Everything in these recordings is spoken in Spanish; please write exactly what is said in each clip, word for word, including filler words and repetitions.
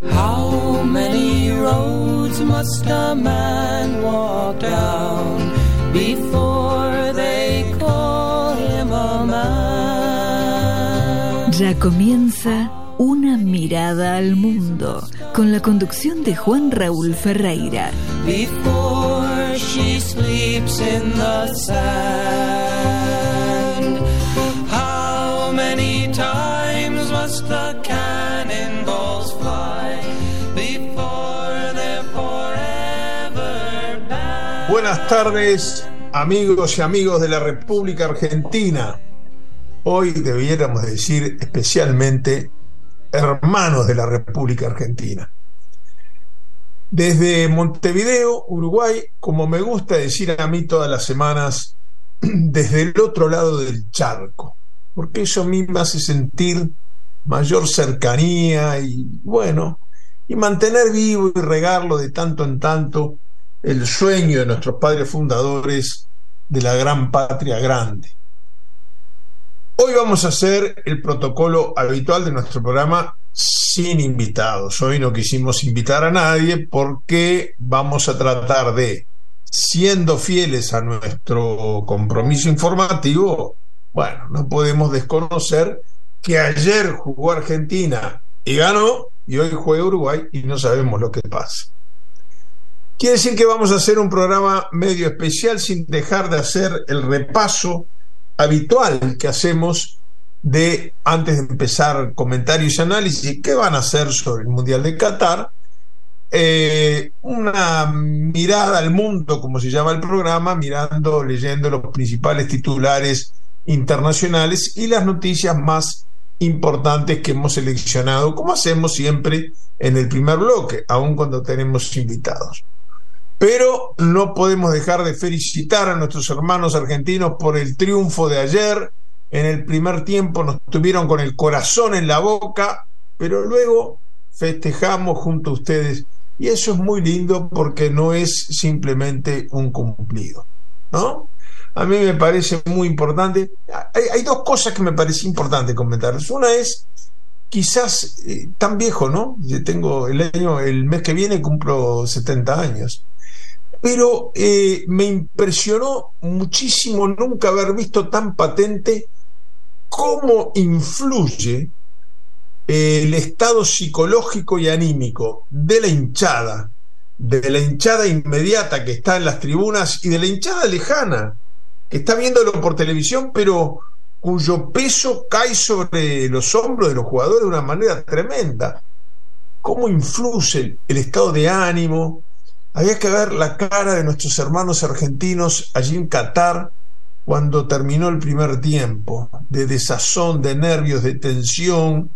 How many roads must a man walk down before they call him a man? Ya comienza Una mirada al mundo, con la conducción de Juan Raúl Ferreira. Before she sleeps in the sand, how many times must the cannonballs fly before they're forever banned? Buenas tardes, amigos y amigos de la República Argentina. Hoy debiéramos decir especialmente hermanos de la República Argentina. Desde Montevideo, Uruguay, como me gusta decir a mí todas las semanas, desde el otro lado del charco, porque eso a mí me hace sentir mayor cercanía y, bueno, y mantener vivo y regarlo de tanto en tanto el sueño de nuestros padres fundadores de la gran patria grande. Hoy vamos a hacer el protocolo habitual de nuestro programa sin invitados. Hoy no quisimos invitar a nadie porque vamos a tratar de, siendo fieles a nuestro compromiso informativo, bueno, no podemos desconocer que ayer jugó Argentina y ganó, y hoy juega Uruguay y no sabemos lo que pasa. Quiere decir que vamos a hacer un programa medio especial sin dejar de hacer el repaso habitual que hacemos de, antes de empezar comentarios y análisis, ¿qué van a hacer sobre el Mundial de Qatar? Eh, una mirada al mundo, como se llama el programa, mirando, leyendo los principales titulares internacionales y las noticias más importantes que hemos seleccionado, como hacemos siempre en el primer bloque, aun cuando tenemos invitados. Pero no podemos dejar de felicitar a nuestros hermanos argentinos por el triunfo de ayer. En el primer tiempo nos tuvieron con el corazón en la boca, pero luego festejamos junto a ustedes. Y eso es muy lindo porque no es simplemente un cumplido, ¿no? A mí me parece muy importante. Hay, hay dos cosas que me parece importante comentarles. Una es, quizás eh, tan viejo, ¿no? Yo tengo el año, el mes que viene cumplo setenta años. Pero eh, me impresionó muchísimo nunca haber visto tan patente cómo influye eh, el estado psicológico y anímico de la hinchada, de la hinchada inmediata que está en las tribunas y de la hinchada lejana, que está viéndolo por televisión, pero cuyo peso cae sobre los hombros de los jugadores de una manera tremenda. ¿Cómo influye el estado de ánimo? Había que ver la cara de nuestros hermanos argentinos allí en Qatar cuando terminó el primer tiempo, de desazón, de nervios, de tensión.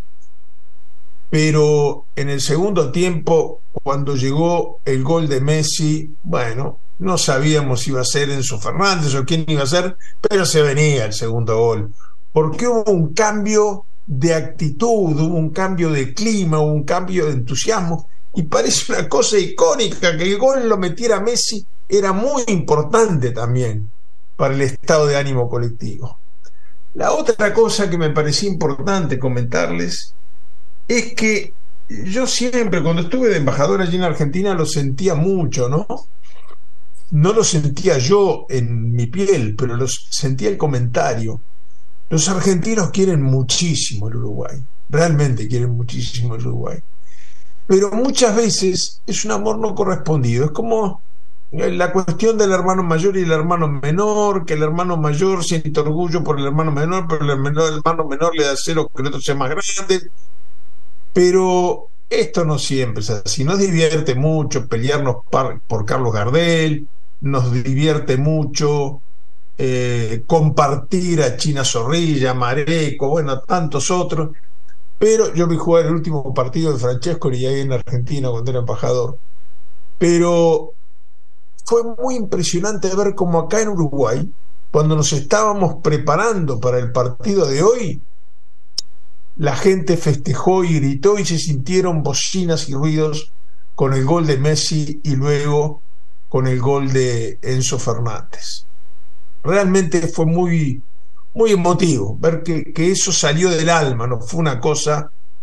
Pero en el segundo tiempo, cuando llegó el gol de Messi, bueno, no sabíamos si iba a ser Enzo Fernández o quién iba a ser, pero se venía el segundo gol, porque hubo un cambio de actitud, hubo un cambio de clima, hubo un cambio de entusiasmo. Y parece una cosa icónica que el gol lo metiera Messi, era muy importante también para el estado de ánimo colectivo. La otra cosa que me parecía importante comentarles es que yo siempre, cuando estuve de embajador allí en Argentina, lo sentía mucho, ¿no? No lo sentía yo en mi piel, pero lo sentía el comentario. Los argentinos quieren muchísimo el Uruguay, realmente quieren muchísimo el Uruguay. Pero muchas veces es un amor no correspondido. Es como la cuestión del hermano mayor y el hermano menor, que el hermano mayor siente orgullo por el hermano menor, pero el hermano, el hermano menor le da cero que el otro sea más grande. Pero esto no siempre es así. Nos divierte mucho pelearnos par, por Carlos Gardel, nos divierte mucho eh, compartir a China Zorrilla, a Mareco, bueno, a tantos otros. Pero yo vi jugar el último partido de Francesco y ahí en Argentina cuando era embajador. Pero fue muy impresionante ver cómo acá en Uruguay, cuando nos estábamos preparando para el partido de hoy, la gente festejó y gritó y se sintieron bocinas y ruidos con el gol de Messi y luego con el gol de Enzo Fernández. Realmente fue muy... muy emotivo ver que, que eso salió del alma, no fue una cosa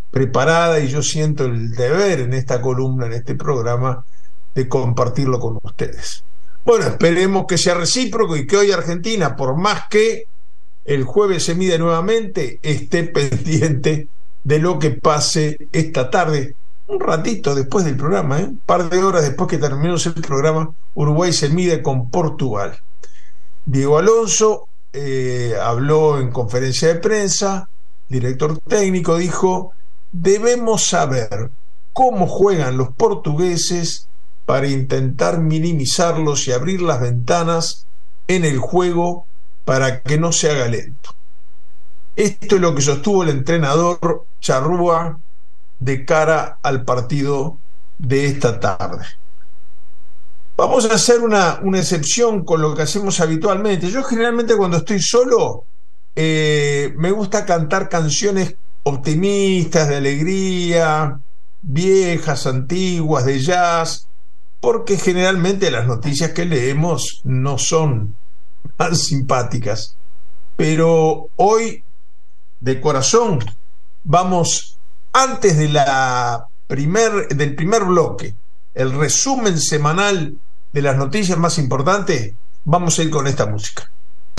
preparada y yo siento el deber en esta columna, en este programa, de compartirlo con ustedes. Bueno, esperemos que sea recíproco y que hoy Argentina, por más que el jueves se mide nuevamente, esté pendiente de lo que pase esta tarde, un ratito después del programa, ¿eh? un par de horas después que terminó el programa. Uruguay se mide con Portugal. Diego Alonso eh, habló en conferencia de prensa, director técnico, dijo: debemos saber cómo juegan los portugueses para intentar minimizarlos y abrir las ventanas en el juego para que no se haga lento. Esto es lo que sostuvo el entrenador Charrúa de cara al partido de esta tarde. Vamos a hacer una, una excepción con lo que hacemos habitualmente. Yo generalmente cuando estoy solo eh, me gusta cantar canciones optimistas, de alegría, viejas, antiguas, de jazz, porque generalmente las noticias que leemos no son tan simpáticas. Pero hoy, de corazón, vamos, antes de la primer, del primer bloque, el resumen semanal de las noticias más importantes, vamos a ir con esta música.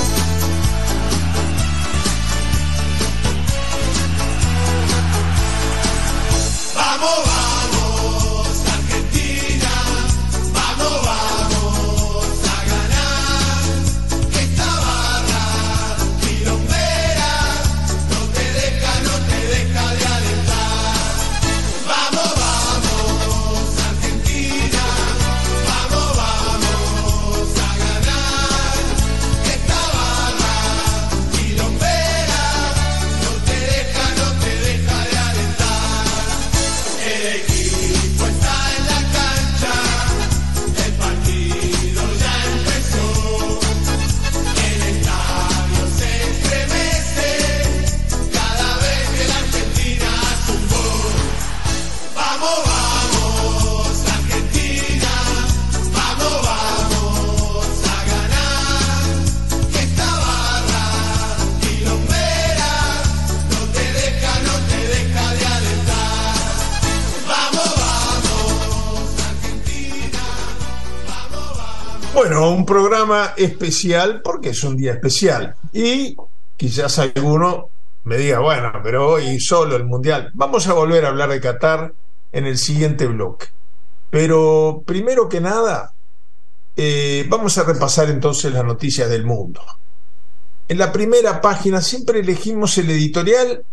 Bueno, un programa especial porque es un día especial y quizás alguno me diga, bueno, pero hoy solo el Mundial. Vamos a volver a hablar de Qatar en el siguiente bloque. Pero primero que nada, eh, vamos a repasar entonces las noticias del mundo. En la primera página siempre elegimos el editorial,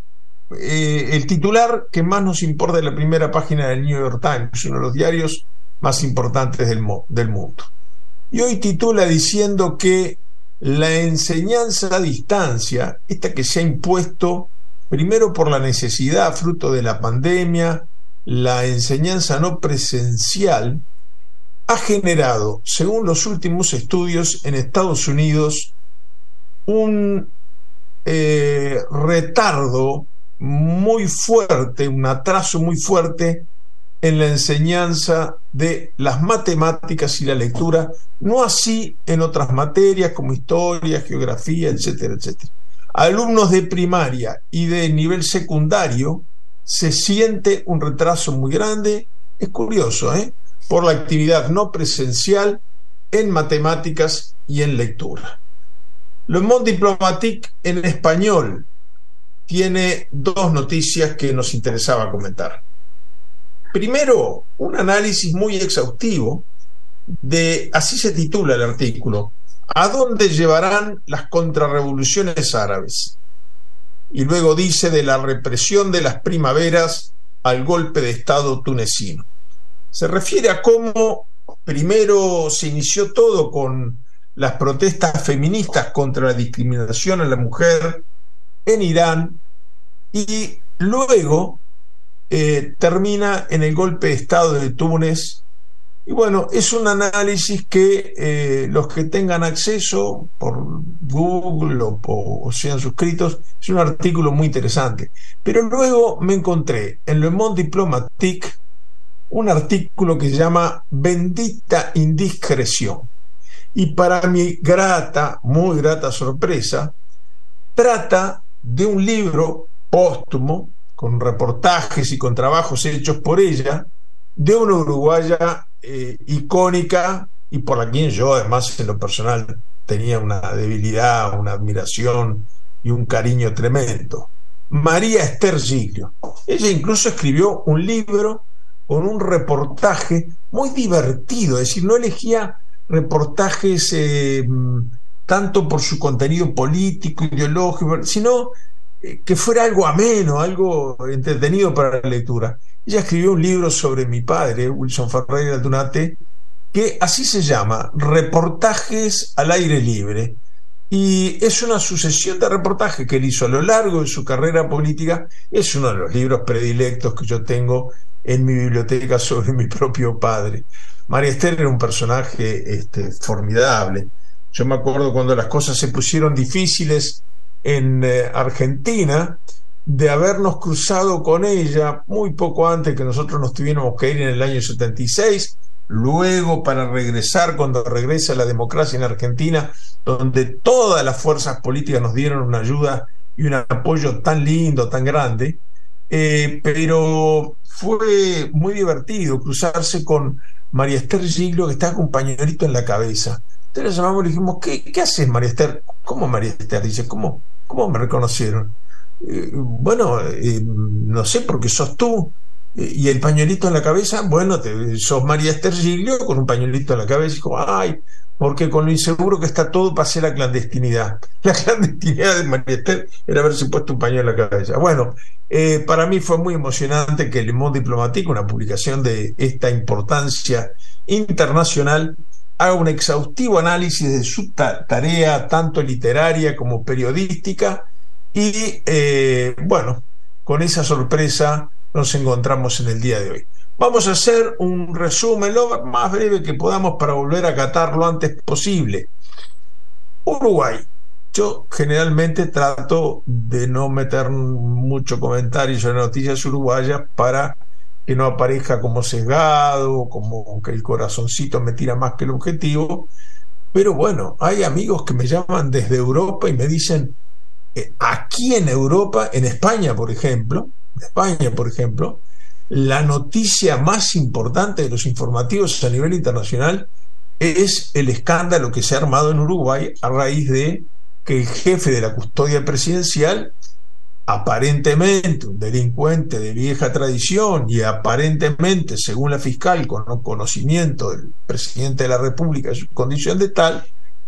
eh, el titular que más nos importa de la primera página del New York Times, uno de los diarios más importantes del, mo- del mundo. Y hoy titula diciendo que la enseñanza a distancia, esta que se ha impuesto primero por la necesidad fruto de la pandemia, la enseñanza no presencial, ha generado, según los últimos estudios en Estados Unidos, un eh, retardo muy fuerte, un atraso muy fuerte en la enseñanza de las matemáticas y la lectura, no así en otras materias como historia, geografía, etcétera, etcétera. Alumnos de primaria y de nivel secundario se siente un retraso muy grande, es curioso, ¿eh? por la actividad no presencial en matemáticas y en lectura. Le Monde Diplomatique en español tiene dos noticias que nos interesaba comentar. Primero, un análisis muy exhaustivo de, así se titula el artículo, ¿a dónde llevarán las contrarrevoluciones árabes? Y luego dice de la represión de las primaveras al golpe de Estado tunecino. Se refiere a cómo primero se inició todo con las protestas feministas contra la discriminación a la mujer en Irán y luego eh, termina en el golpe de Estado de Túnez. Y bueno, es un análisis que eh, los que tengan acceso por Google o, o sean suscritos, es un artículo muy interesante. Pero luego me encontré en Le Monde Diplomatique un artículo que se llama Bendita Indiscreción. Y para mi grata, muy grata sorpresa, trata de un libro póstumo con reportajes y con trabajos hechos por ella, de una uruguaya eh, icónica y por la quien yo además en lo personal tenía una debilidad, una admiración y un cariño tremendo. María Esther Giglio. Ella incluso escribió un libro con un reportaje muy divertido, es decir, no elegía reportajes eh, tanto por su contenido político, ideológico, sino eh, que fuera algo ameno, algo entretenido para la lectura. Ella escribió un libro sobre mi padre, Wilson Ferreira Tunate, que así se llama, Reportajes al aire libre, y es una sucesión de reportajes que él hizo a lo largo de su carrera política. Es uno de los libros predilectos que yo tengo en mi biblioteca sobre mi propio padre. María Esther era un personaje este, formidable. Yo me acuerdo cuando las cosas se pusieron difíciles en eh, Argentina, de habernos cruzado con ella muy poco antes que nosotros nos tuviéramos que ir en el año setenta y seis, luego para regresar cuando regresa la democracia en Argentina, donde todas las fuerzas políticas nos dieron una ayuda y un apoyo tan lindo, tan grande, eh, pero fue muy divertido cruzarse con María Esther Giglio, que estaba con un pañuelito en la cabeza. Entonces la llamamos y le dijimos, ¿qué, qué haces, María Esther? ¿Cómo, María Esther? Dice, ¿cómo, cómo me reconocieron? Eh, bueno, eh, no sé, porque sos tú. Eh, y el pañuelito en la cabeza, bueno, te, sos María Esther Giglio con un pañuelito en la cabeza. Y dijo, ay, porque con lo inseguro que está todo pasé la clandestinidad. La clandestinidad de María Esther era haberse puesto un pañuelo en la cabeza. Bueno, eh, para mí fue muy emocionante que Le Monde Diplomatique, una publicación de esta importancia internacional, haga un exhaustivo análisis de su ta- tarea, tanto literaria como periodística, y eh, bueno, con esa sorpresa nos encontramos en el día de hoy. Vamos a hacer un resumen lo más breve que podamos para volver a catar lo antes posible. Uruguay. Yo generalmente trato de no meter mucho comentario sobre noticias uruguayas para que no aparezca como sesgado, como que el corazoncito me tira más que el objetivo. Pero bueno, hay amigos que me llaman desde Europa y me dicen, eh, aquí en Europa, en España por ejemplo, en España por ejemplo, la noticia más importante de los informativos a nivel internacional es el escándalo que se ha armado en Uruguay a raíz de que el jefe de la custodia presidencial, aparentemente un delincuente de vieja tradición y aparentemente, según la fiscal, con conocimiento del presidente de la República en su condición de tal,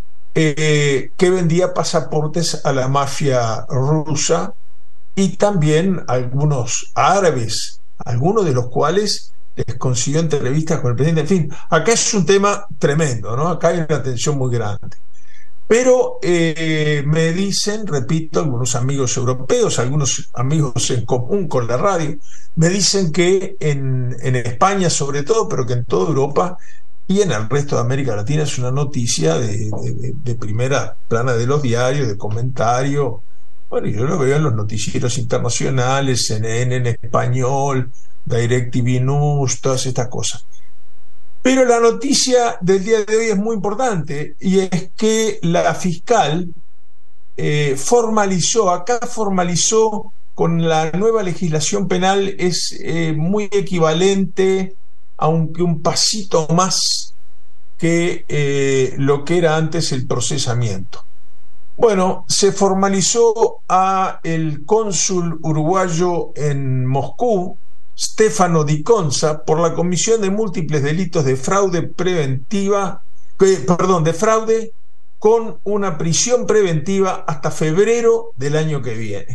eh, que vendía pasaportes a la mafia rusa y también a algunos árabes, algunos de los cuales les consiguió entrevistas con el presidente. En fin, acá es un tema tremendo, ¿no? Acá hay una tensión muy grande. Pero eh, me dicen, repito, algunos amigos europeos, algunos amigos en común con la radio, me dicen que en, en España sobre todo, pero que en toda Europa y en el resto de América Latina es una noticia de, de, de primera plana de los diarios, de comentario. Bueno, yo lo veo en los noticieros internacionales, C N N en español, DirecTV News, todas estas cosas. Pero la noticia del día de hoy es muy importante, y es que la fiscal eh, formalizó, acá formalizó con la nueva legislación penal, es eh, muy equivalente, aunque un pasito más que eh, lo que era antes el procesamiento. Bueno, se formalizó a el cónsul uruguayo en Moscú, Stefano Di Conza, por la comisión de múltiples delitos de fraude preventiva, que, perdón, de fraude con una prisión preventiva hasta febrero del año que viene.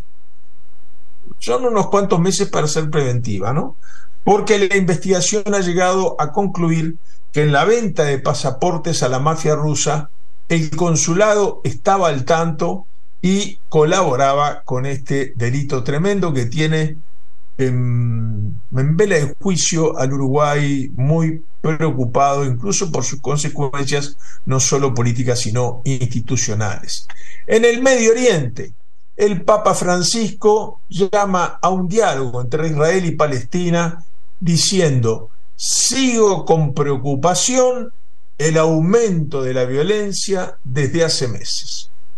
Son unos cuantos meses para ser preventiva, ¿no? Porque la investigación ha llegado a concluir que en la venta de pasaportes a la mafia rusa, el consulado estaba al tanto y colaboraba con este delito tremendo que tiene en, en vela de juicio al Uruguay muy preocupado, incluso por sus consecuencias no solo políticas sino institucionales. En el Medio Oriente, el Papa Francisco llama a un diálogo entre Israel y Palestina diciendo: sigo con preocupación el aumento de la violencia desde hace meses.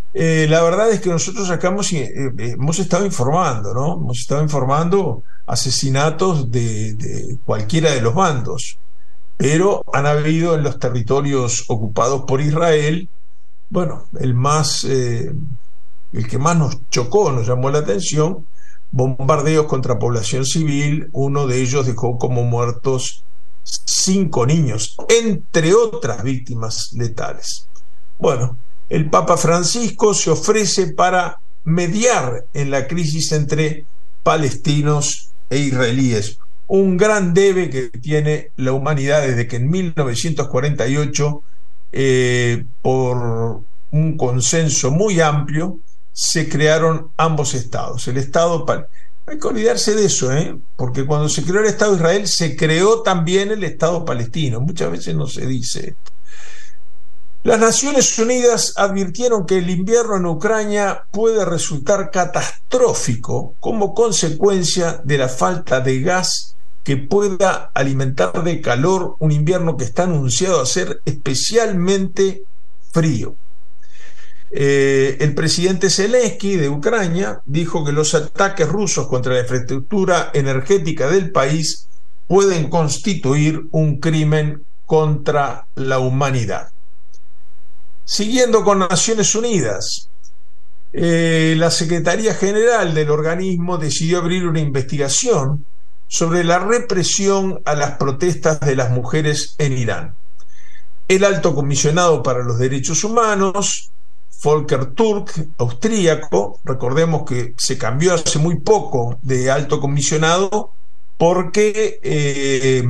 Eh, la verdad es que nosotros acá hemos, eh, hemos estado informando, ¿no? Hemos estado informando asesinatos de, de cualquiera de los bandos, pero han habido en los territorios ocupados por Israel, bueno, el más, eh, el que más nos chocó, nos llamó la atención, bombardeos contra población civil. Uno de ellos dejó como muertos cinco niños, entre otras víctimas letales. Bueno, el Papa Francisco se ofrece para mediar en la crisis entre palestinos e israelíes, un gran debe que tiene la humanidad desde que en mil novecientos cuarenta y ocho, eh, por un consenso muy amplio, se crearon ambos estados. El estado, hay que olvidarse de eso, ¿eh? Porque cuando se creó el Estado de Israel, se creó también el Estado palestino. Muchas veces no se dice esto. Las Naciones Unidas advirtieron que el invierno en Ucrania puede resultar catastrófico como consecuencia de la falta de gas que pueda alimentar de calor un invierno que está anunciado a ser especialmente frío. Eh, el presidente Zelensky de Ucrania dijo que los ataques rusos contra la infraestructura energética del país pueden constituir un crimen contra la humanidad. Siguiendo con Naciones Unidas, eh, la Secretaría General del organismo decidió abrir una investigación sobre la represión a las protestas de las mujeres en Irán. El alto comisionado para los derechos humanos, Volker Turk, austríaco, recordemos que se cambió hace muy poco de alto comisionado porque eh,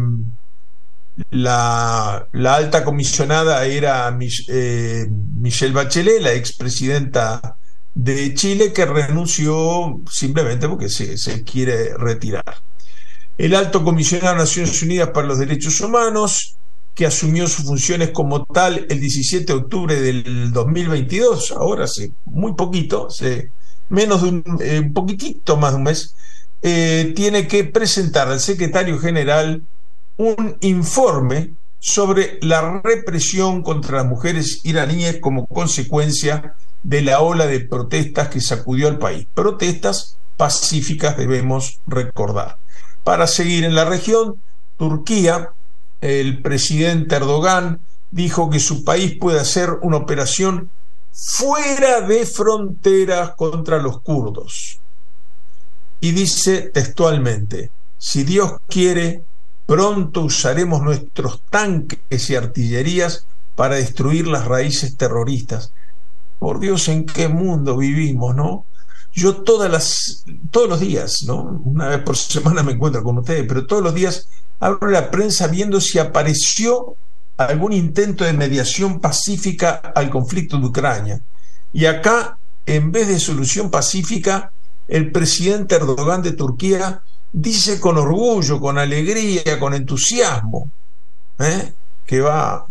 la, la alta comisionada era eh, Michelle Bachelet, la expresidenta de Chile, que renunció simplemente porque se, se quiere retirar. El alto comisionado de Naciones Unidas para los Derechos Humanos, que asumió sus funciones como tal el diecisiete de octubre del dos mil veintidós, ahora hace muy poquito, hace menos de un, eh, un poquitito más de un mes, eh, tiene que presentar al secretario general un informe sobre la represión contra las mujeres iraníes como consecuencia de la ola de protestas que sacudió al país. Protestas pacíficas, debemos recordar. Para seguir en la región, Turquía, el presidente Erdogan dijo que su país puede hacer una operación fuera de fronteras contra los kurdos. Y dice textualmente: si Dios quiere, pronto usaremos nuestros tanques y artillerías para destruir las raíces terroristas. Por Dios, ¿en qué mundo vivimos, no? Yo todas las, todos los días, ¿no? Una vez por semana me encuentro con ustedes, pero todos los días abro la prensa viendo si apareció algún intento de mediación pacífica al conflicto de Ucrania. Y acá, en vez de solución pacífica, el presidente Erdogan de Turquía dice con orgullo, con alegría, con entusiasmo, ¿eh? que va...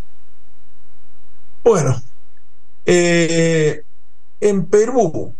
Bueno, eh, en Perú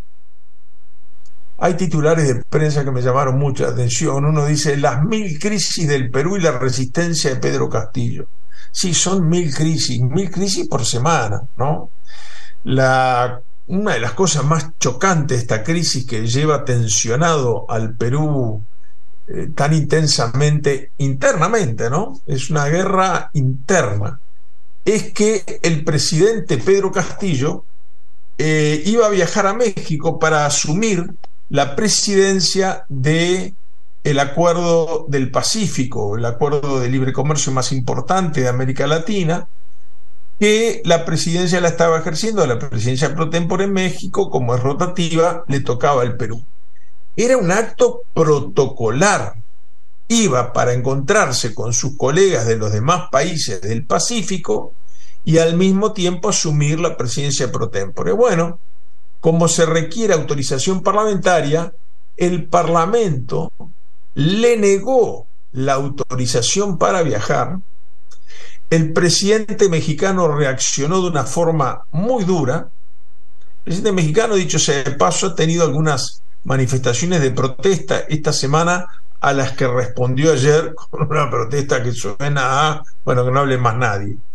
hay titulares de prensa que me llamaron mucha atención. Uno dice: las mil crisis del Perú y la resistencia de Pedro Castillo. Sí, son mil crisis, mil crisis por semana, ¿no? La, una de las cosas más chocantes de esta crisis que lleva tensionado al Perú eh, tan intensamente internamente, ¿no? Es una guerra interna. Es que el presidente Pedro Castillo eh, iba a viajar a México para asumir la presidencia de el Acuerdo del Pacífico, el acuerdo de libre comercio más importante de América Latina, que la presidencia la estaba ejerciendo, la presidencia pro tempore en México, como es rotativa, le tocaba al Perú. Era un acto protocolar. Iba para encontrarse con sus colegas de los demás países del Pacífico y al mismo tiempo asumir la presidencia pro tempore. Bueno, como se requiere autorización parlamentaria, el Parlamento le negó la autorización para viajar. El presidente mexicano reaccionó de una forma muy dura. El presidente mexicano, dicho sea de paso, ha tenido algunas manifestaciones de protesta esta semana, a las que respondió ayer con una protesta que suena a, bueno, que no hable más nadie.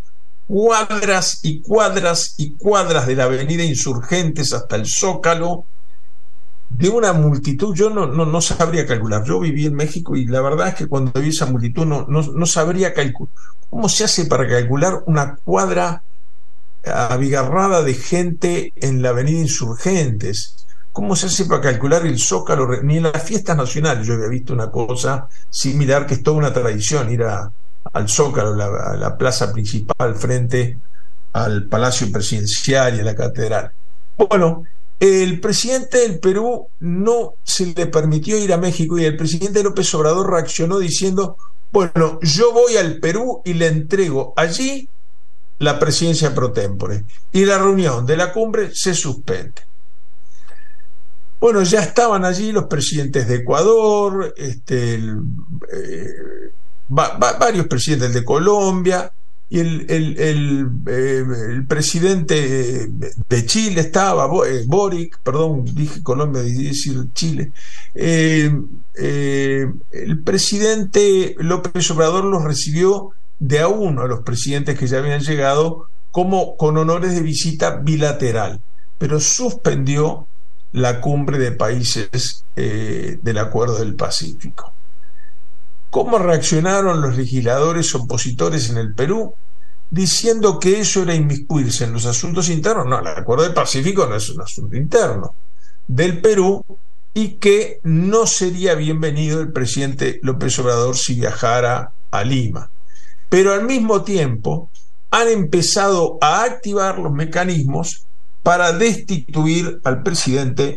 cuadras y cuadras y cuadras de la avenida Insurgentes hasta el Zócalo, de una multitud. Yo no, no, no sabría calcular. Yo viví en México y la verdad es que cuando vi esa multitud no, no, no sabría calcular. ¿Cómo se hace para calcular una cuadra abigarrada de gente en la avenida Insurgentes? ¿Cómo se hace para calcular el Zócalo? Ni en las fiestas nacionales yo había visto una cosa similar, que es toda una tradición ir a, al Zócalo, la, a la plaza principal frente al Palacio Presidencial y a la Catedral. Bueno, el presidente del Perú no se le permitió ir a México y el presidente López Obrador reaccionó diciendo: bueno, yo voy al Perú y le entrego allí la presidencia pro tempore, y la reunión de la cumbre se suspende. Bueno, ya estaban allí los presidentes de Ecuador, este, el, eh, va, va, varios presidentes de Colombia, y el, el, el, eh, el presidente de Chile estaba, eh, Boric, perdón, dije Colombia, dije decir Chile. Eh, eh, el presidente López Obrador los recibió de a uno a los presidentes que ya habían llegado, como con honores de visita bilateral, pero suspendió la cumbre de países eh, del Acuerdo del Pacífico. ¿Cómo reaccionaron los legisladores opositores en el Perú? Diciendo que eso era inmiscuirse en los asuntos internos. No, el Acuerdo del Pacífico no es un asunto interno del Perú, y que no sería bienvenido el presidente López Obrador si viajara a Lima. Pero al mismo tiempo han empezado a activar los mecanismos para destituir al presidente,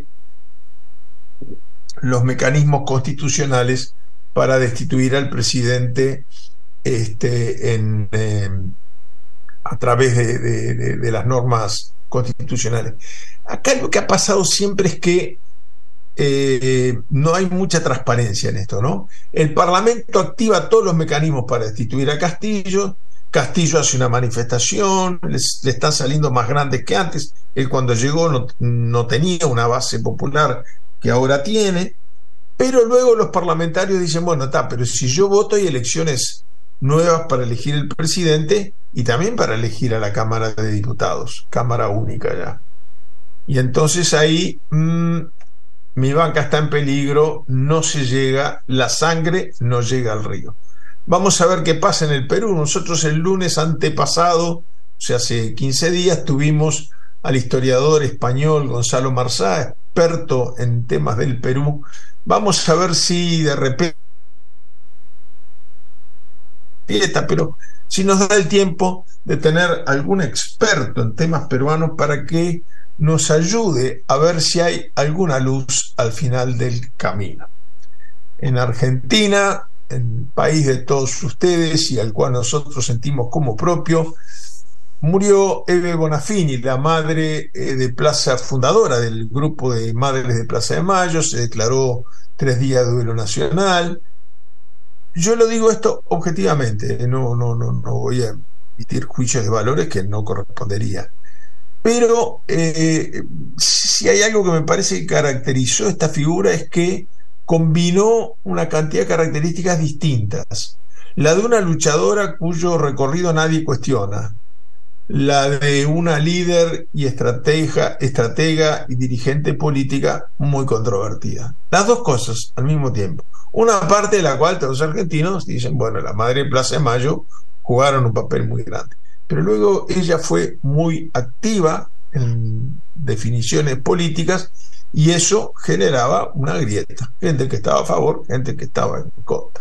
los mecanismos constitucionales para destituir al presidente este, en, eh, a través de, de, de, de las normas constitucionales. Acá lo que ha pasado siempre es que eh, no hay mucha transparencia en esto, ¿no? El Parlamento activa todos los mecanismos para destituir a Castillo. Castillo hace una manifestación, les, le están saliendo más grandes que antes. Él cuando llegó no, no tenía una base popular que ahora tiene, pero luego los parlamentarios dicen: bueno, está, pero si yo voto hay elecciones nuevas para elegir el presidente y también para elegir a la Cámara de Diputados, Cámara única ya. Y entonces ahí mmm, mi banca está en peligro, no se llega, la sangre no llega al río. Vamos a ver qué pasa en el Perú. Nosotros el lunes antepasado, o sea, hace quince días, tuvimos al historiador español Gonzalo Marzá, experto en temas del Perú. Vamos a ver si de repente, pero si nos da el tiempo de tener algún experto en temas peruanos para que nos ayude a ver si hay alguna luz al final del camino. En Argentina, el país de todos ustedes y al cual nosotros sentimos como propio, murió Eve Bonafini, la madre de Plaza, fundadora del grupo de Madres de Plaza de Mayo. Se declaró tres días de duelo nacional. Yo lo digo esto objetivamente, no, no, no, no voy a emitir juicios de valores que no correspondería. Pero eh, si hay algo que me parece que caracterizó esta figura es que combinó una cantidad de características distintas. La de una luchadora cuyo recorrido nadie cuestiona, la de una líder y estratega, estratega y dirigente política muy controvertida. Las dos cosas al mismo tiempo. Una parte de la cual todos los argentinos dicen: bueno, la madre de Plaza de Mayo jugaron un papel muy grande. Pero luego ella fue muy activa en definiciones políticas y eso generaba una grieta. Gente que estaba a favor, gente que estaba en contra.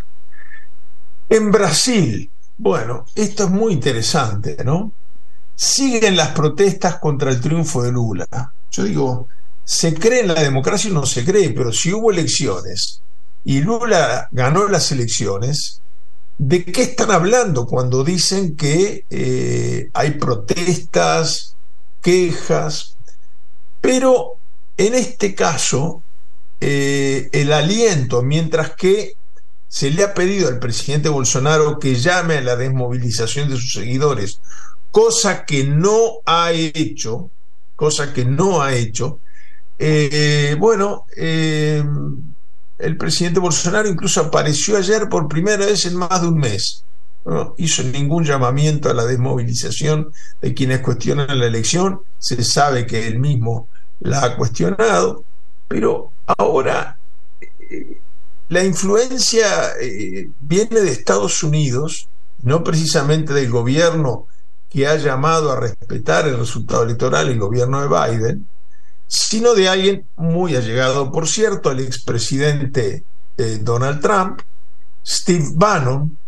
En Brasil, bueno, esto es muy interesante, ¿no? Siguen las protestas contra el triunfo de Lula. Yo digo, ¿se cree en la democracia o no se cree? Pero si hubo elecciones y Lula ganó las elecciones, ¿de qué están hablando cuando dicen que eh, hay protestas, quejas? Pero en este caso, eh, el aliento, mientras que se le ha pedido al presidente Bolsonaro que llame a la desmovilización de sus seguidores, cosa que no ha hecho, cosa que no ha hecho, eh, bueno, eh, el presidente Bolsonaro incluso apareció ayer por primera vez en más de un mes no hizo ningún llamamiento a la desmovilización de quienes cuestionan la elección. Se sabe que él mismo la ha cuestionado, pero ahora eh, la influencia eh, viene de Estados Unidos, no precisamente del gobierno que ha llamado a respetar el resultado electoral, el gobierno de Biden, sino de alguien muy allegado, por cierto, al expresidente eh, Donald Trump, Steve Bannon,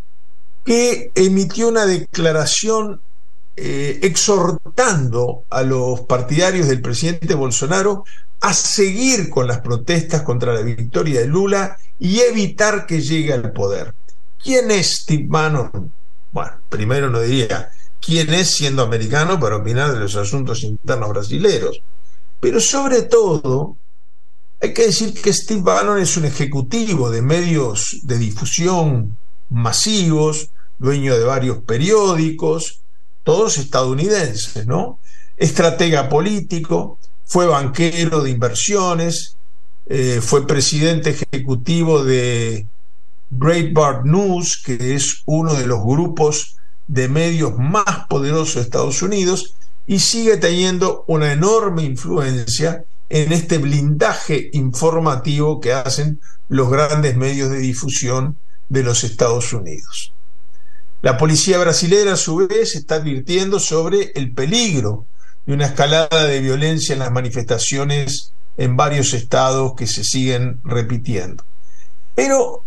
que emitió una declaración eh, exhortando a los partidarios del presidente Bolsonaro a seguir con las protestas contra la victoria de Lula y evitar que llegue al poder. ¿Quién es Steve Bannon? Bueno, primero no diría quién es siendo americano para opinar de los asuntos internos brasileños, pero sobre todo hay que decir que Steve Bannon es un ejecutivo de medios de difusión masivos, dueño de varios periódicos, todos estadounidenses, ¿no? Estratega político, fue banquero de inversiones, eh, fue presidente ejecutivo de Breitbart News, que es uno de los grupos de medios más poderosos de Estados Unidos, y sigue teniendo una enorme influencia en este blindaje informativo que hacen los grandes medios de difusión de los Estados Unidos. La policía brasilera, a su vez, está advirtiendo sobre el peligro de una escalada de violencia en las manifestaciones en varios estados que se siguen repitiendo. Pero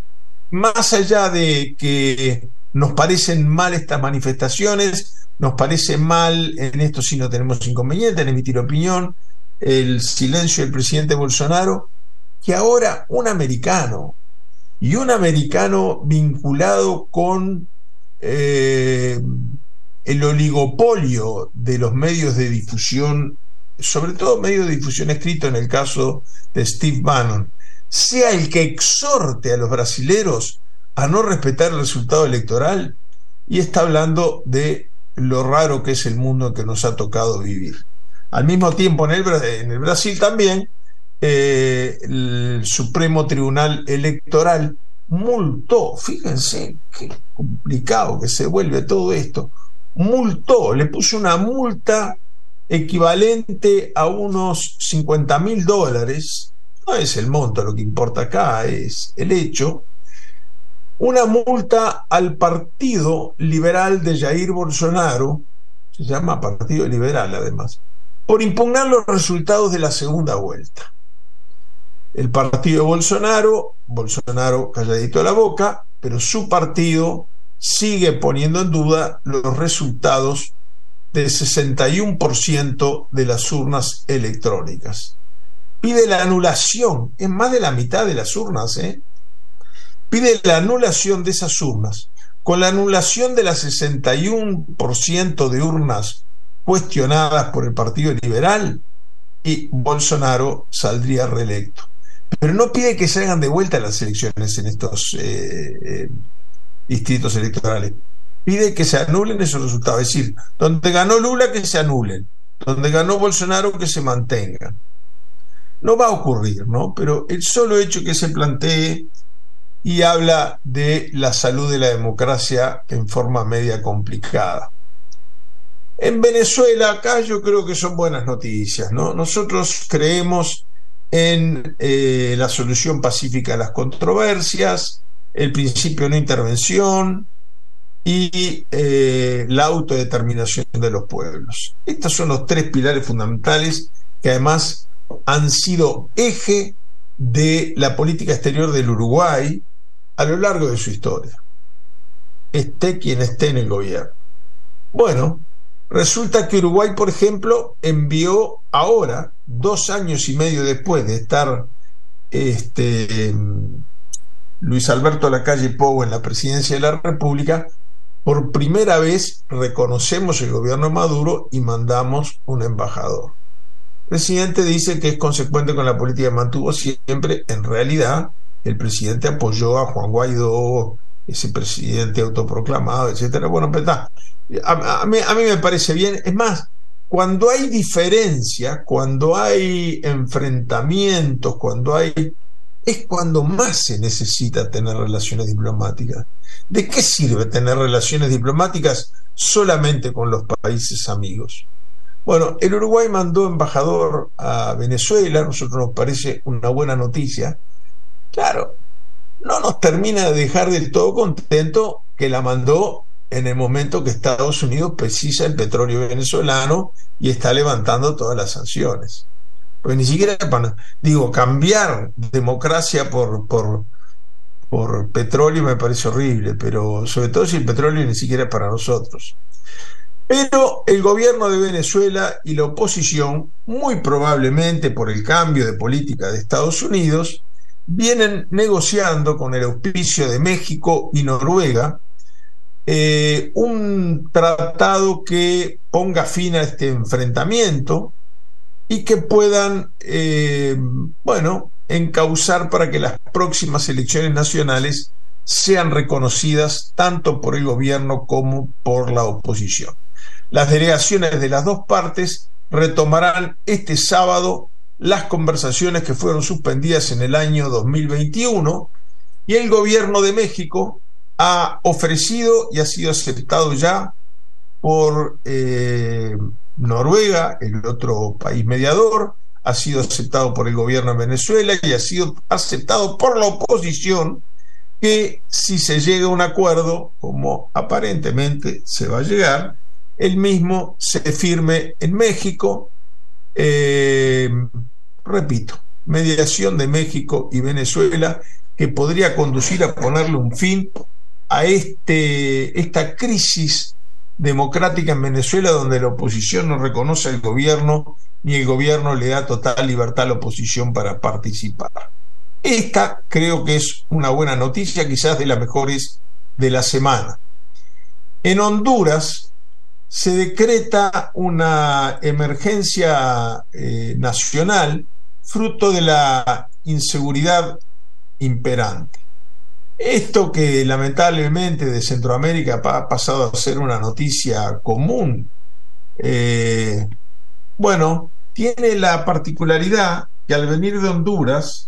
más allá de que nos parecen mal estas manifestaciones, nos parece mal, en esto sí no tenemos inconveniente en emitir opinión, el silencio del presidente Bolsonaro, que ahora un americano, y un americano vinculado con eh, el oligopolio de los medios de difusión, sobre todo medios de difusión escrito en el caso de Steve Bannon, sea el que exhorte a los brasileros a no respetar el resultado electoral, y está hablando de lo raro que es el mundo en que nos ha tocado vivir. Al mismo tiempo, en el, en el Brasil también, eh, el Supremo Tribunal Electoral multó, fíjense qué complicado que se vuelve todo esto, multó, le puso una multa equivalente a unos cincuenta mil dólares, no es el monto lo que importa acá, es el hecho, una multa al Partido Liberal de Jair Bolsonaro, se llama Partido Liberal además, por impugnar los resultados de la segunda vuelta. El partido de Bolsonaro, Bolsonaro calladito la boca, pero su partido sigue poniendo en duda los resultados del sesenta y uno por ciento de las urnas electrónicas. Pide la anulación, es más de la mitad de las urnas, ¿eh? Pide la anulación de esas urnas. Con la anulación de las sesenta y uno por ciento de urnas cuestionadas por el Partido Liberal, y Bolsonaro saldría reelecto. Pero no pide que se hagan de vuelta las elecciones en estos eh, eh, distritos electorales. Pide que se anulen esos resultados. Es decir, donde ganó Lula, que se anulen. Donde ganó Bolsonaro, que se mantengan. No va a ocurrir, ¿no? Pero el solo hecho que se plantee y habla de la salud de la democracia en forma media complicada. En Venezuela, acá yo creo que son buenas noticias, ¿no? Nosotros creemos en eh, la solución pacífica de las controversias, el principio de no intervención y eh, la autodeterminación de los pueblos. Estos son los tres pilares fundamentales que además han sido eje de la política exterior del Uruguay a lo largo de su historia, esté quien esté en el gobierno. Bueno, resulta que Uruguay, por ejemplo, envió ahora, dos años y medio después de estar este, Luis Alberto Lacalle Pou en la presidencia de la República, por primera vez reconocemos el gobierno de Maduro y mandamos un embajador. El presidente dice que es consecuente con la política que mantuvo siempre. En realidad, el presidente apoyó a Juan Guaidó, ese presidente autoproclamado, etcétera. Bueno, pues está. A, a, mí, a mí me parece bien. Es más, cuando hay diferencias, cuando hay enfrentamientos, cuando hay es cuando más se necesita tener relaciones diplomáticas. ¿De qué sirve tener relaciones diplomáticas solamente con los países amigos? Bueno, el Uruguay mandó embajador a Venezuela, a nosotros nos parece una buena noticia. Claro, no nos termina de dejar del todo contento que la mandó en el momento que Estados Unidos precisa el petróleo venezolano y está levantando todas las sanciones. Pues ni siquiera, digo, cambiar democracia por, por, por petróleo me parece horrible, pero sobre todo si el petróleo ni siquiera es para nosotros. Pero el gobierno de Venezuela y la oposición, muy probablemente por el cambio de política de Estados Unidos, vienen negociando con el auspicio de México y Noruega eh, un tratado que ponga fin a este enfrentamiento y que puedan, eh, bueno, encauzar para que las próximas elecciones nacionales sean reconocidas tanto por el gobierno como por la oposición. Las delegaciones de las dos partes retomarán este sábado las conversaciones que fueron suspendidas en el año dos mil veintiuno, y el gobierno de México ha ofrecido y ha sido aceptado ya por eh, Noruega, el otro país mediador, ha sido aceptado por el gobierno de Venezuela y ha sido aceptado por la oposición, que si se llega a un acuerdo, como aparentemente se va a llegar, el mismo se firme en México. Eh, repito, mediación de México y Venezuela, que podría conducir a ponerle un fin a este, esta crisis democrática en Venezuela, donde la oposición no reconoce al gobierno ni el gobierno le da total libertad a la oposición para participar. Esta creo que es una buena noticia, quizás de las mejores de la semana. En Honduras se decreta una emergencia eh, nacional fruto de la inseguridad imperante. Esto, que lamentablemente de Centroamérica ha pasado a ser una noticia común, eh, bueno, tiene la particularidad que al venir de Honduras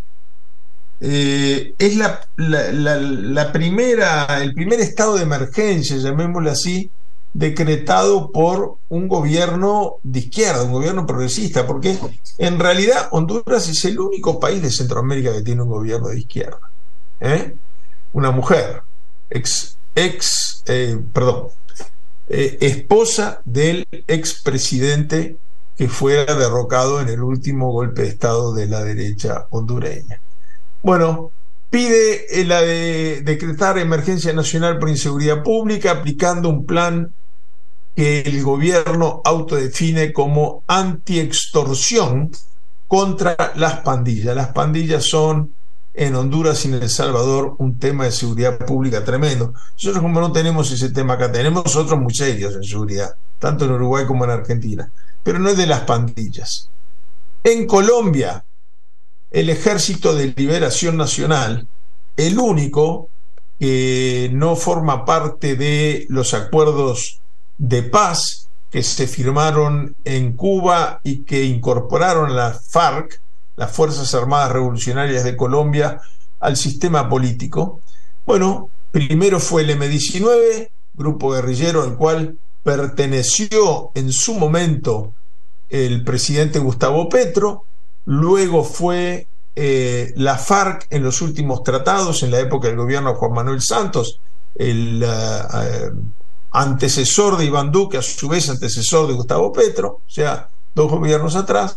eh, es la, la, la, la primera, el primer estado de emergencia, llamémoslo así, decretado por un gobierno de izquierda, un gobierno progresista, porque en realidad Honduras es el único país de Centroamérica que tiene un gobierno de izquierda. ¿Eh? Una mujer, ex, ex eh, perdón, eh, esposa del expresidente que fuera derrocado en el último golpe de estado de la derecha hondureña. Bueno, pide la de decretar emergencia nacional por inseguridad pública, aplicando un plan que el gobierno autodefine como anti-extorsión contra las pandillas. Las pandillas son en Honduras y en El Salvador un tema de seguridad pública tremendo. Nosotros, como no tenemos ese tema acá, tenemos otros muy serios en seguridad, tanto en Uruguay como en Argentina, pero no es de las pandillas. En Colombia, el Ejército de Liberación Nacional, el único que no forma parte de los acuerdos de paz que se firmaron en Cuba y que incorporaron las FARC, las Fuerzas Armadas Revolucionarias de Colombia, al sistema político. Bueno, primero fue el eme diecinueve, grupo guerrillero al cual perteneció en su momento el presidente Gustavo Petro. Luego fue eh, la FARC en los últimos tratados, en la época del gobierno de Juan Manuel Santos, el uh, uh, antecesor de Iván Duque, a su vez antecesor de Gustavo Petro, o sea, dos gobiernos atrás.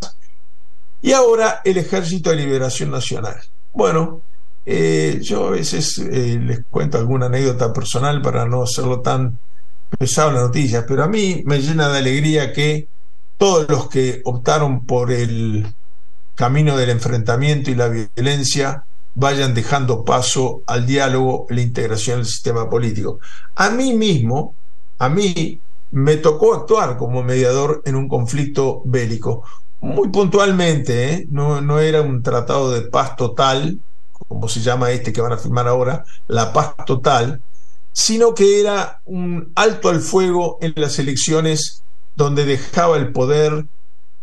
Y ahora el Ejército de Liberación Nacional. Bueno, eh, yo a veces eh, les cuento alguna anécdota personal para no hacerlo tan pesado la noticia, pero a mí me llena de alegría que todos los que optaron por el camino del enfrentamiento y la violencia vayan dejando paso al diálogo y la integración del sistema político. A mí mismo, a mí me tocó actuar como mediador en un conflicto bélico, muy puntualmente, ¿eh? no, no era un tratado de paz total, como se llama este que van a firmar ahora, la paz total, sino que era un alto al fuego en las elecciones donde dejaba el poder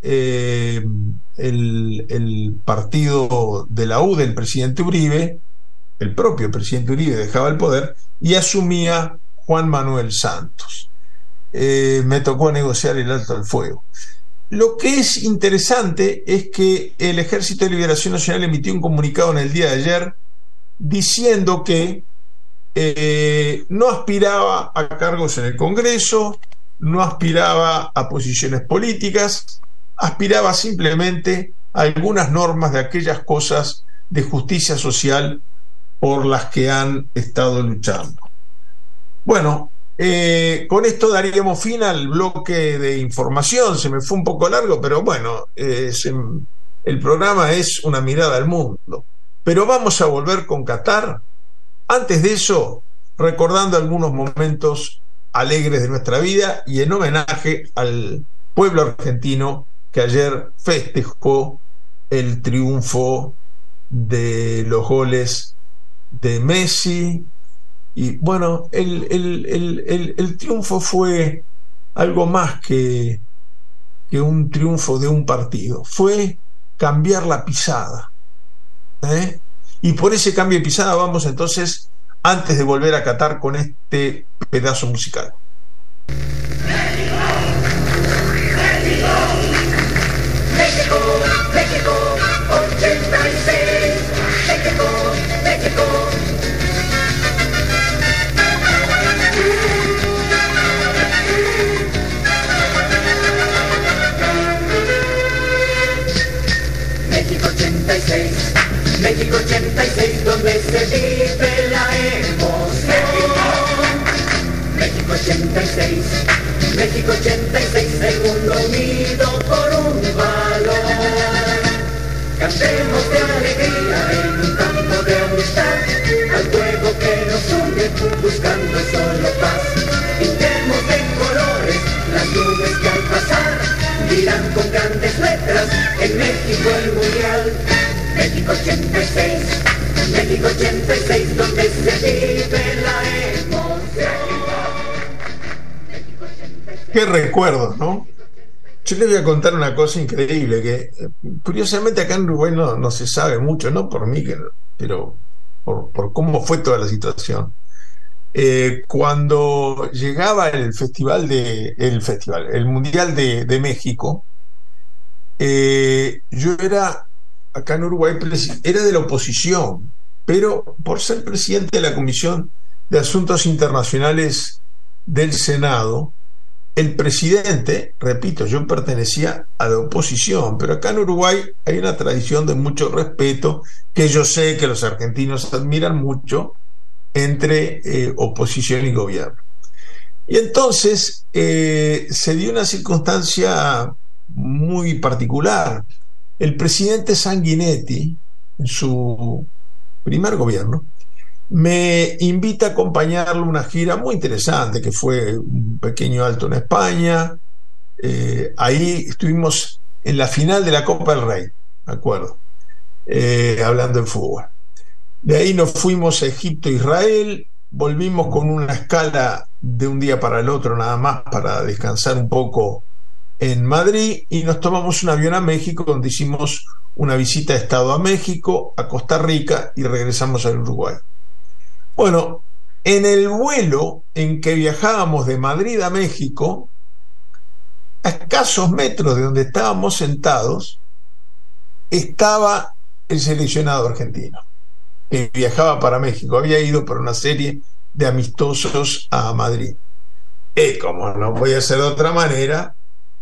eh, el, el partido de la U del presidente Uribe, el propio presidente Uribe dejaba el poder y asumía Juan Manuel Santos. Eh, me tocó negociar el alto al fuego. Lo que es interesante es que el Ejército de Liberación Nacional emitió un comunicado en el día de ayer diciendo que eh, no aspiraba a cargos en el Congreso, no aspiraba a posiciones políticas, aspiraba simplemente a algunas normas de aquellas cosas de justicia social por las que han estado luchando. Bueno, Eh, con esto daríamos fin al bloque de información. Se me fue un poco largo, pero bueno, eh, se, el programa es una mirada al mundo. Pero vamos a volver con Qatar. Antes de eso, recordando algunos momentos alegres de nuestra vida y en homenaje al pueblo argentino que ayer festejó el triunfo de los goles de Messi. Y bueno, el, el, el, el, el triunfo fue algo más que, que un triunfo de un partido. Fue cambiar la pisada. ¿eh? Y por ese cambio de pisada vamos entonces, antes de volver a Qatar, con este pedazo musical. México, México, México, ochenta y seis. México, México. México ochenta y seis, México ochenta y seis, donde se vive la emoción. México ochenta y seis, México ochenta y seis, el mundo unido por un valor. Cantemos de alegría en un campo de amistad, al fuego que nos une, buscando solo paz. Pintemos de colores las nubes que al pasar dirán con grandes letras: en México el mundial. México ochenta y seis, México ochenta y seis, donde se vive la emoción. Qué recuerdos, ¿no? Yo les voy a contar una cosa increíble que curiosamente acá en Uruguay no, no se sabe mucho, no por mí, que, pero por, por cómo fue toda la situación. Eh, cuando llegaba el festival de el festival, el Mundial de, de México, eh, yo era acá en Uruguay, era de la oposición, pero por ser presidente de la Comisión de Asuntos Internacionales del Senado, el presidente, repito, yo pertenecía a la oposición, pero acá en Uruguay hay una tradición de mucho respeto que yo sé que los argentinos admiran mucho entre eh, oposición y gobierno. Y entonces eh, se dio una circunstancia muy particular. El presidente Sanguinetti, en su primer gobierno, me invita a acompañarlo a una gira muy interesante, que fue un pequeño alto en España. Eh, ahí estuvimos en la final de la Copa del Rey, me acuerdo, eh, hablando de fútbol. De ahí nos fuimos a Egipto, Israel, volvimos con una escala de un día para el otro nada más para descansar un poco en Madrid, y nos tomamos un avión a México, donde hicimos una visita de Estado a México, a Costa Rica, y regresamos al Uruguay. Bueno, en el vuelo en que viajábamos de Madrid a México, a escasos metros de donde estábamos sentados, estaba el seleccionado argentino, que viajaba para México, había ido por una serie de amistosos a Madrid. Y como no podía ser de otra manera,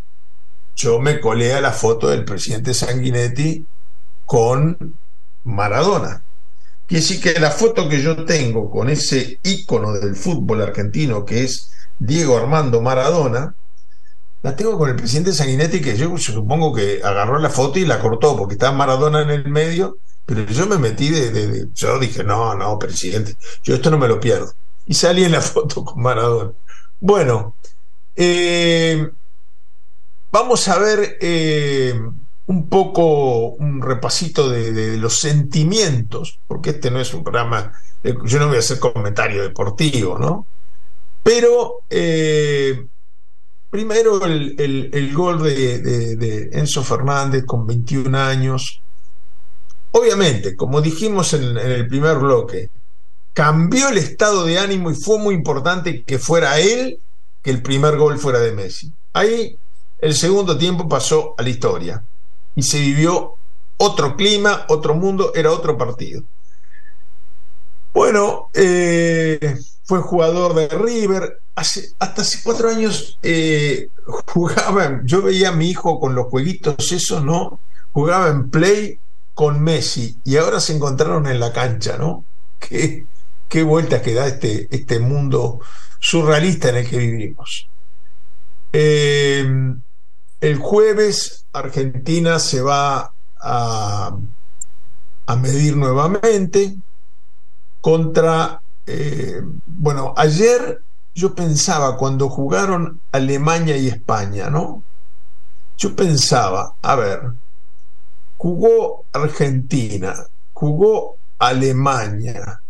yo me colé a la foto del presidente Sanguinetti con Maradona. Quiere decir que la foto que yo tengo con ese ícono del fútbol argentino, que es Diego Armando Maradona, la tengo con el presidente Sanguinetti, que yo, yo supongo que agarró la foto y la cortó, porque estaba Maradona en el medio, pero yo me metí de, de, de yo dije, no, no, presidente, yo esto no me lo pierdo. Y salí en la foto con Maradona. Bueno, eh, vamos a ver eh, un poco un repasito de, de, de los sentimientos, porque este no es un programa, de, yo no voy a hacer comentario deportivo, ¿no? Pero eh, primero el, el, el gol de, de, de Enzo Fernández con veintiún años. Obviamente, como dijimos en, en el primer bloque, cambió el estado de ánimo y fue muy importante que fuera él, que el primer gol fuera de Messi. Ahí el segundo tiempo pasó a la historia y se vivió otro clima, otro mundo, era otro partido. Bueno, eh, fue jugador de River. Hace, hasta hace cuatro años eh, jugaba, yo veía a mi hijo con los jueguitos esos, ¿no? Jugaba en Play con Messi y ahora se encontraron en la cancha, ¿no? Qué, qué vueltas que da este, este mundo surrealista en el que vivimos. Eh, el jueves Argentina se va a, a medir nuevamente contra, eh, bueno, ayer yo pensaba cuando jugaron Alemania y España, ¿no? Yo pensaba, a ver, jugó Argentina, jugó Alemania,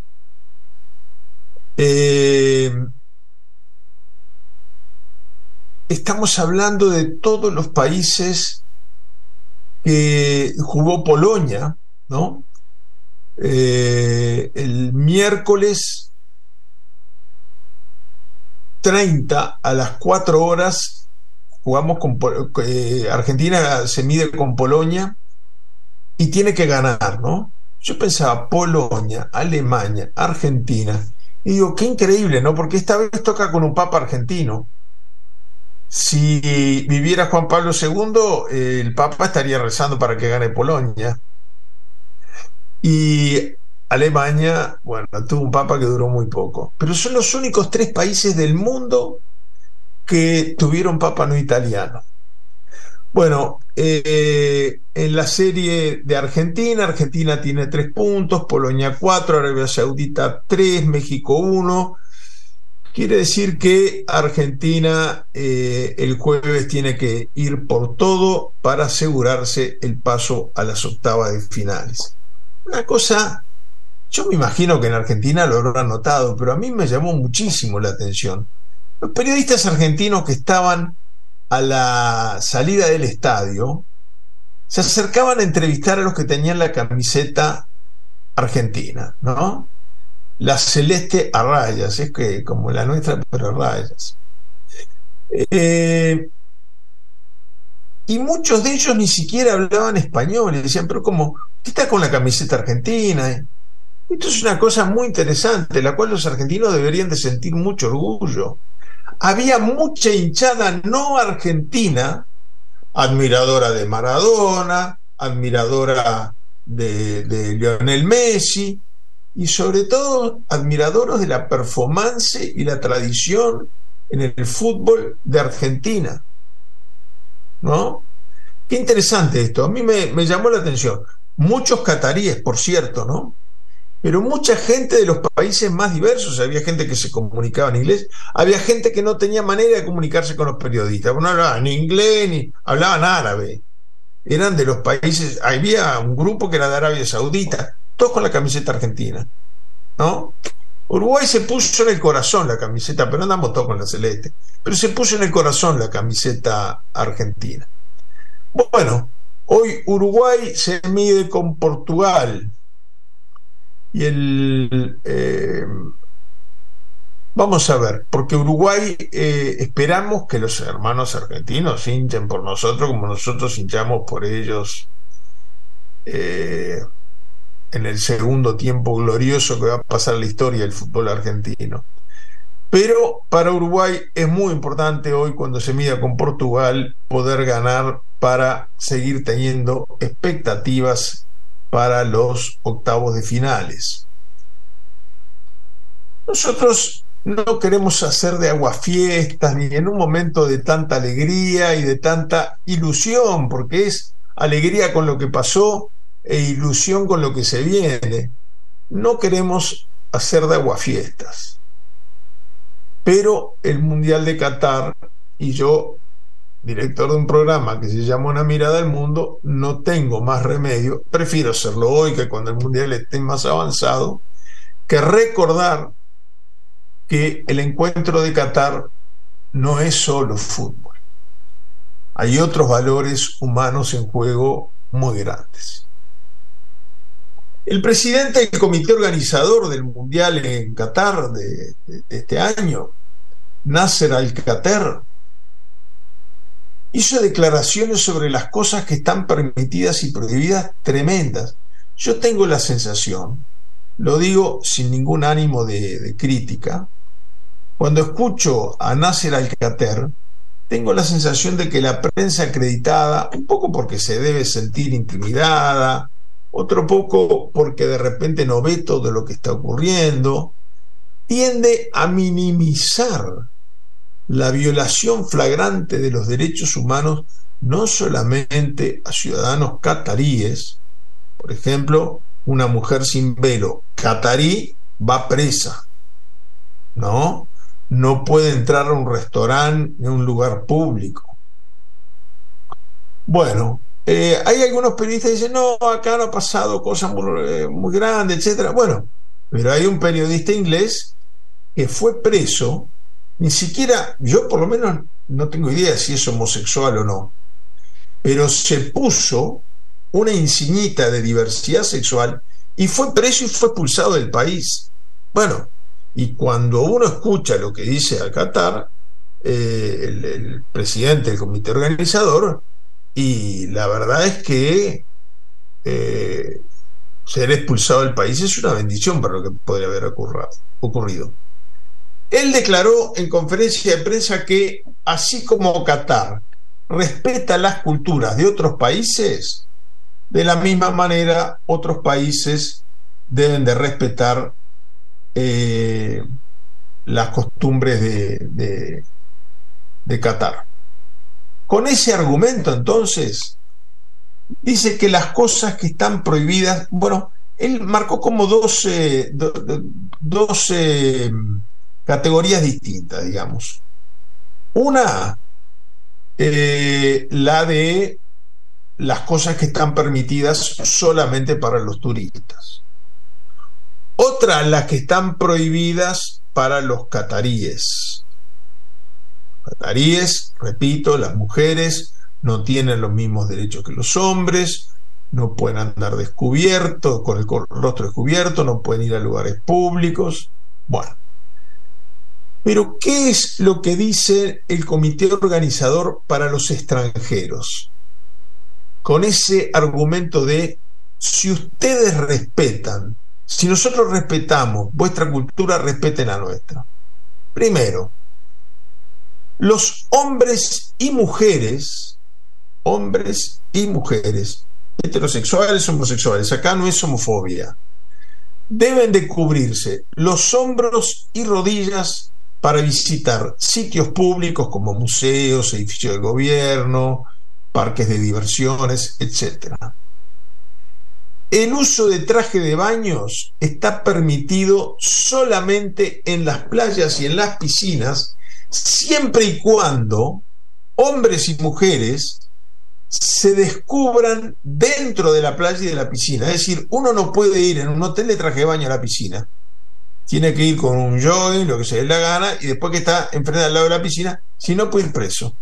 eh, estamos hablando de todos los países que jugó Polonia, ¿no? Eh, el miércoles treinta a las cuatro horas jugamos con eh, Argentina se mide con Polonia y tiene que ganar, ¿no? Yo pensaba Polonia, Alemania, Argentina y digo, qué increíble, ¿no? Porque esta vez toca con un papa argentino. Si viviera Juan Pablo segundo, eh, el papa estaría rezando para que gane Polonia. Y Alemania, bueno, tuvo un papa que duró muy poco, pero son los únicos tres países del mundo que tuvieron papa no italiano. Bueno, eh, en la serie de Argentina, Argentina tiene tres puntos, Polonia cuatro, Arabia Saudita tres, México uno. Quiere decir que Argentina eh, el jueves tiene que ir por todo para asegurarse el paso a las octavas de finales. Una cosa, yo me imagino que en Argentina lo habrán notado, pero a mí me llamó muchísimo la atención. Los periodistas argentinos que estaban a la salida del estadio se acercaban a entrevistar a los que tenían la camiseta argentina, ¿no? La celeste a rayas, es que como la nuestra, pero a rayas. Eh, y muchos de ellos ni siquiera hablaban español, y decían, pero como ¿qué está con la camiseta argentina? Esto es una cosa muy interesante, la cual los argentinos deberían de sentir mucho orgullo. Había mucha hinchada no argentina, admiradora de Maradona, admiradora de, de Lionel Messi, y sobre todo admiradores de la performance y la tradición en el fútbol de Argentina, ¿no? Qué interesante esto, a mí me, me llamó la atención. Muchos cataríes, por cierto, ¿no? Pero mucha gente de los países más diversos. Había gente que se comunicaba en inglés, había gente que no tenía manera de comunicarse con los periodistas, no hablaban ni inglés ni hablaban árabe, eran de los países, había un grupo que era de Arabia Saudita, todos con la camiseta argentina, ¿no? Uruguay se puso en el corazón la camiseta, pero andamos todos con la celeste, pero se puso en el corazón la camiseta argentina. Bueno, hoy Uruguay se mide con Portugal y el eh, vamos a ver, porque Uruguay eh, esperamos que los hermanos argentinos hinchen por nosotros como nosotros hinchamos por ellos eh, en el segundo tiempo glorioso que va a pasar la historia del fútbol argentino. Pero para Uruguay es muy importante hoy, cuando se mida con Portugal, poder ganar para seguir teniendo expectativas para los octavos de finales. Nosotros no queremos hacer de aguafiestas ni en un momento de tanta alegría y de tanta ilusión, porque es alegría con lo que pasó e ilusión con lo que se viene. No queremos hacer de aguafiestas, pero el Mundial de Qatar, y yo, director de un programa que se llama Una Mirada al Mundo, no tengo más remedio, prefiero hacerlo hoy que cuando el Mundial esté más avanzado, que recordar que el encuentro de Qatar no es solo fútbol. hay otros valores humanos en juego muy grandes. El presidente del comité organizador del Mundial en Qatar de, de, de este año, Nasser Al-Khater, hizo declaraciones sobre las cosas que están permitidas y prohibidas tremendas. Yo tengo la sensación, lo digo sin ningún ánimo de, de crítica, cuando escucho a Nasser Al-Khater, tengo la sensación de que la prensa acreditada, un poco porque se debe sentir intimidada, otro poco porque de repente no ve todo lo que está ocurriendo, tiende a minimizar la violación flagrante de los derechos humanos, no solamente a ciudadanos cataríes. Por ejemplo, una mujer sin velo catarí va presa, ¿no? No puede entrar a un restaurante ni a un lugar público. Bueno, eh, hay algunos periodistas que dicen, no, acá no ha pasado cosas muy, eh, muy grandes, etcétera. Bueno, pero hay un periodista inglés que fue preso, ni siquiera, yo por lo menos no tengo idea si es homosexual o no, pero se puso una insignita de diversidad sexual y fue preso y fue expulsado del país. Bueno, y cuando uno escucha lo que dice Al-Khater, eh, el, el presidente del comité organizador, y la verdad es que eh, ser expulsado del país es una bendición para lo que podría haber ocurrido. ocurrido. Él declaró en conferencia de prensa que así como Qatar respeta las culturas de otros países, de la misma manera otros países deben de respetar eh, las costumbres de, de, de Qatar. Con ese argumento, entonces, dice que las cosas que están prohibidas, bueno, él marcó como dos, eh, do, do, dos eh, categorías distintas, digamos. Una, eh, la de las cosas que están permitidas solamente para los turistas. Otra, las que están prohibidas para los cataríes. Cataríes, repito, las mujeres no tienen los mismos derechos que los hombres, no pueden andar descubiertos, con el rostro descubierto, no pueden ir a lugares públicos. Bueno, pero ¿qué es lo que dice el comité organizador para los extranjeros? Con ese argumento de, si ustedes respetan, si nosotros respetamos vuestra cultura, respeten la nuestra. Primero, los hombres y mujeres, hombres y mujeres, heterosexuales, homosexuales, acá no es homofobia, deben de cubrirse los hombros y rodillas para visitar sitios públicos como museos, edificios del gobierno, parques de diversiones, etcétera. El uso de traje de baños está permitido solamente en las playas y en las piscinas, siempre y cuando hombres y mujeres se descubran dentro de la playa y de la piscina. Es decir, uno no puede ir en un hotel de traje de baño a la piscina. Tiene que ir con un jogging, lo que se le dé la gana, y después que está enfrente al lado de la piscina, si no puede ir preso.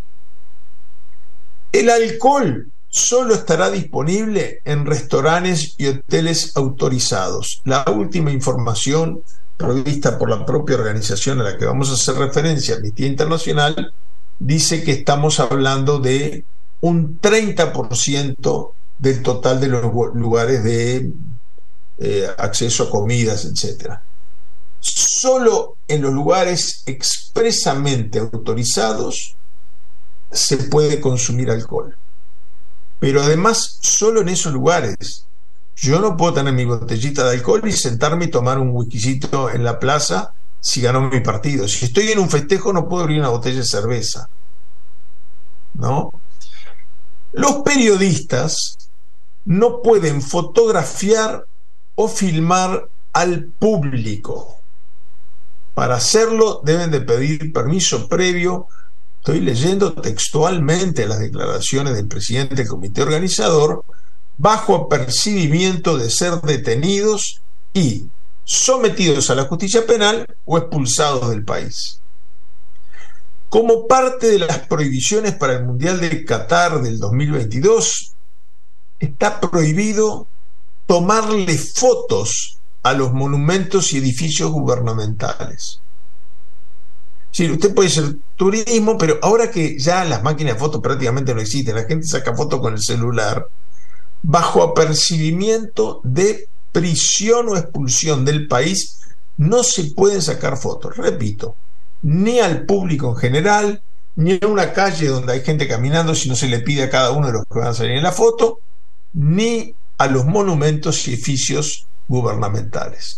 El alcohol solo estará disponible en restaurantes y hoteles autorizados. La última información provista por la propia organización a la que vamos a hacer referencia, Amnistía Internacional, dice que estamos hablando de un treinta por ciento del total de los lugares de eh, acceso a comidas, etcétera. Solo en los lugares expresamente autorizados se puede consumir alcohol. Pero además, solo en esos lugares. Yo no puedo tener mi botellita de alcohol y sentarme y tomar un whiskycito en la plaza si ganó mi partido. Si estoy en un festejo, no puedo abrir una botella de cerveza, ¿no? Los periodistas no pueden fotografiar o filmar al público. Para hacerlo deben de pedir permiso previo. Estoy leyendo textualmente las declaraciones del presidente del comité organizador, bajo apercibimiento de ser detenidos y sometidos a la justicia penal o expulsados del país. Como parte de las prohibiciones para el Mundial de Qatar del dos mil veintidós, está prohibido tomarle fotos a los monumentos y edificios gubernamentales. Sí, usted puede hacer turismo, pero ahora que ya las máquinas de fotos prácticamente no existen, la gente saca fotos con el celular, bajo apercibimiento de prisión o expulsión del país, no se pueden sacar fotos, repito, ni al público en general, ni en una calle donde hay gente caminando si no se le pide a cada uno de los que van a salir en la foto, ni a los monumentos y edificios gubernamentales.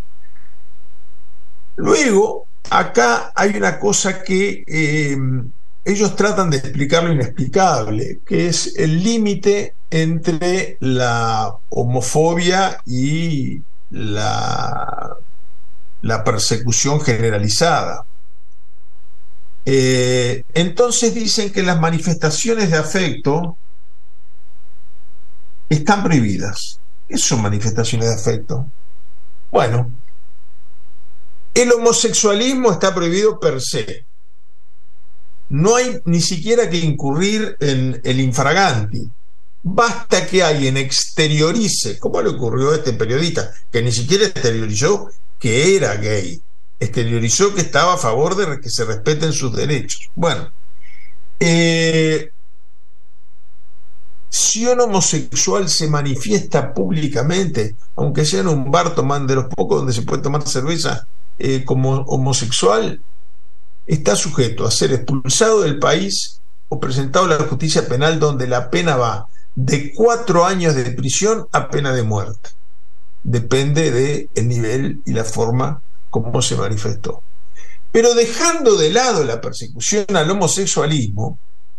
Luego, acá hay una cosa que eh, ellos tratan de explicar lo inexplicable, que es el límite entre la homofobia y la, la persecución generalizada. Eh, entonces dicen que las manifestaciones de afecto están prohibidas. ¿Qué son manifestaciones de afecto? Bueno, el homosexualismo está prohibido per se. No hay ni siquiera que incurrir en el infraganti. Basta que alguien exteriorice, como le ocurrió a este periodista, que ni siquiera exteriorizó que era gay, exteriorizó que estaba a favor de que se respeten sus derechos. Bueno, eh, si un homosexual se manifiesta públicamente, aunque sea en un bar tomando, de los pocos donde se puede tomar cerveza eh, como homosexual, está sujeto a ser expulsado del país o presentado a la justicia penal, donde la pena va de cuatro años de prisión a pena de muerte. Depende del nivel y la forma como se manifestó. Pero dejando de lado la persecución al homosexualismo,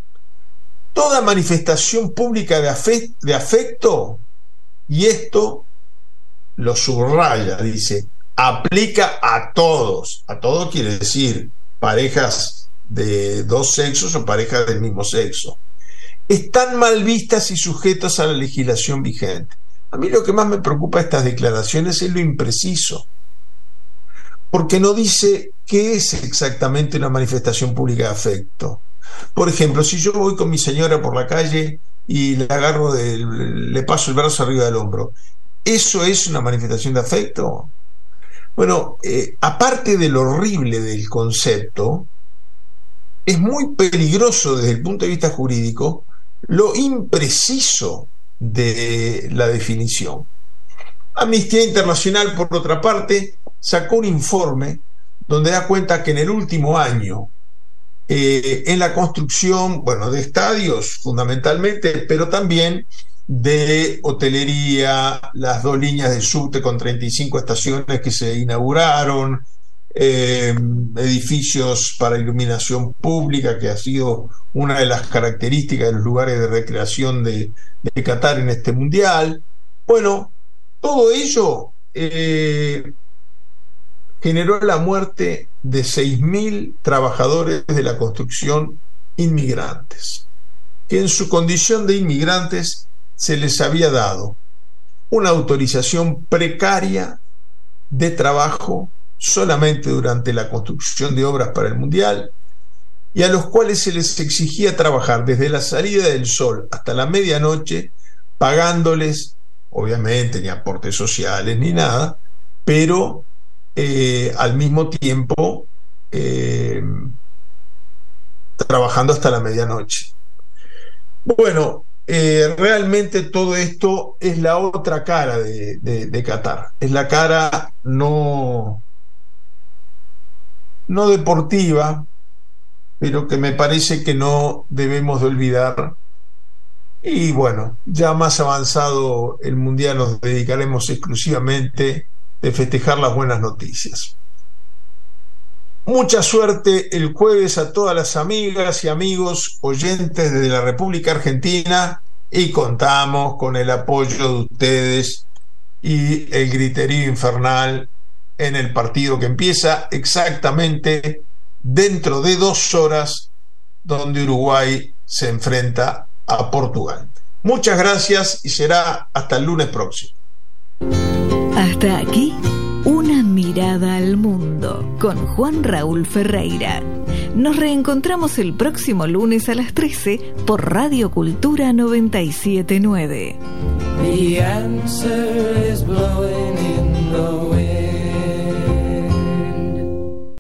toda manifestación pública de afecto, de afecto, y esto lo subraya, dice, aplica a todos. A todos quiere decir parejas de dos sexos o parejas del mismo sexo. Están mal vistas y sujetas a la legislación vigente. A mí lo que más me preocupa de estas declaraciones es lo impreciso, porque no dice qué es exactamente una manifestación pública de afecto. Por ejemplo, si yo voy con mi señora por la calle y le agarro, de, le paso el brazo arriba del hombro, ¿eso es una manifestación de afecto? Bueno, eh, aparte de lo horrible del concepto, es muy peligroso desde el punto de vista jurídico lo impreciso de la definición. Amnistía Internacional, por otra parte, sacó un informe donde da cuenta que en el último año, eh, en la construcción, bueno, de estadios fundamentalmente, pero también de hotelería, las dos líneas de subte con treinta y cinco estaciones que se inauguraron, eh, edificios para iluminación pública, que ha sido una de las características de los lugares de recreación de, de Qatar en este mundial. Bueno, todo ello eh, generó la muerte de seis mil trabajadores de la construcción inmigrantes, que en su condición de inmigrantes se les había dado una autorización precaria de trabajo solamente durante la construcción de obras para el mundial, y a los cuales se les exigía trabajar desde la salida del sol hasta la medianoche, pagándoles, obviamente, ni aportes sociales ni nada, pero eh, al mismo tiempo eh, trabajando hasta la medianoche. Bueno, eh, realmente todo esto es la otra cara de, de, de Qatar, es la cara no, no deportiva, pero que me parece que no debemos de olvidar. Y bueno, ya más avanzado el mundial nos dedicaremos exclusivamente de festejar las buenas noticias. Mucha suerte el jueves a todas las amigas y amigos oyentes de la República Argentina, y contamos con el apoyo de ustedes y el griterío infernal en el partido que empieza exactamente dentro de dos horas, donde Uruguay se enfrenta a Portugal. Muchas gracias y será hasta el lunes próximo. Hasta aquí, una mirada al mundo con Juan Raúl Ferreira. Nos reencontramos el próximo lunes a las trece por Radio Cultura noventa y siete punto nueve. The answer is blowing in the wind.